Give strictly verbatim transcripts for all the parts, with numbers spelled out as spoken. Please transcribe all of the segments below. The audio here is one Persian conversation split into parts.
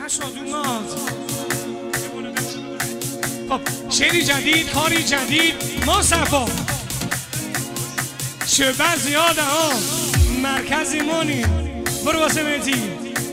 شادومات. خب شعری جدید، کاری جدید، ما صفا شبه زیاده ها، مرکزی مونی. برو واسه مهدی.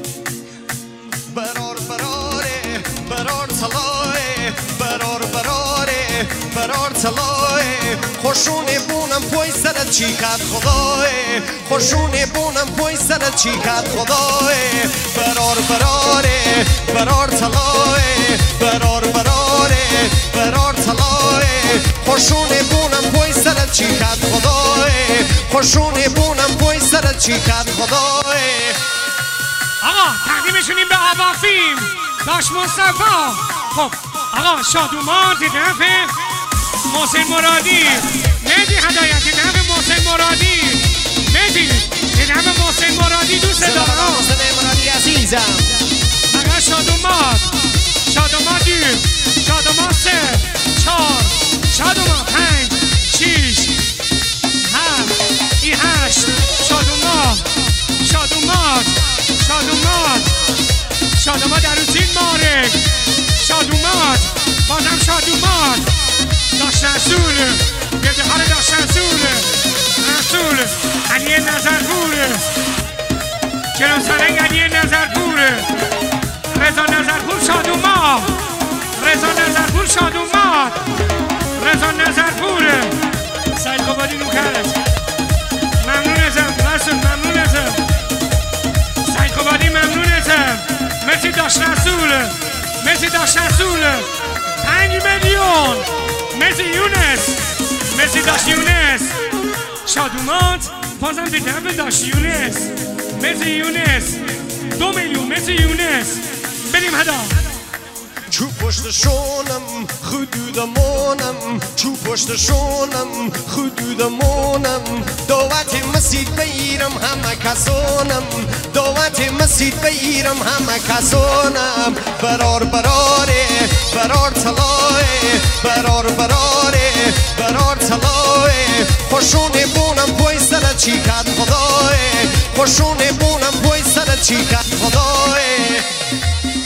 برار براره برار طلایه، برار براره برار طلایه، خوشونه بونم پای سرت چی کرد خدایه، خوشونه بونم پای سرت چی کرد خدایه. برار براره برار طلایه، برار براره برار طلایه، خوشونه بونم پای سرت چی کرد خدایه، خوشونه بونم پای سرت چی کرد خدایه. آقا تقدیمشونیم به عبافیم داش مصطفی. خب آقا شادومان دیدنفه محسن مرادی، مهدی هدایتی دیدنفه محسن مرادی، مهدی دیدنفه محسن مرادی دوست دارم محسن مرادی عزیزم. آقا شادومان شادومان دیر شادومان سه چار شادومان پنج شیش هفت ای هشت شادومان شادومان شادومات شادومات عروسین مارک شادومات بازم شادومات داشت رسول گرده حال داشت رسول رسول علی نظرپور چرا سرنگ علی نظرپور رضا نظرپور شادومات رضا نظرپور شادومات رضا نظرپور سعید قبادی نوکرش ممنون ازم رسول ممنون ازم خبادی ممنونتم. مرسی داشت رسول، مرسی داشت رسول پنج میلیون، مرسی یونس، مرسی داشت یونس. شادومات بازم دیدم به داشت یونس، مرسی یونس دو میلیون، مرسی یونس. بریم هدا چو پشت شونم خدودمونم، چو پشت شونم خدودمونم، دعوت مسجد بگیرم همه کسانم، دعوت مسجد بگیرم همه کسانم. برار براره برار طلایه، برار براره برار طلایه، خوشونه بونم پای سرت چی کرد خدایه، خوشونه بونم پای سرت چی کرد خدایه.